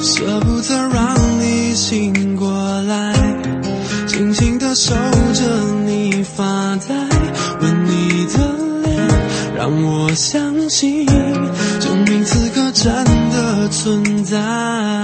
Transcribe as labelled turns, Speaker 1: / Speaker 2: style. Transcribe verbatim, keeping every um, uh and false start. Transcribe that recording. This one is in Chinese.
Speaker 1: 舍不得让你醒过来，静静地守着你发呆，吻你的脸，让我相信生命此刻真的存在。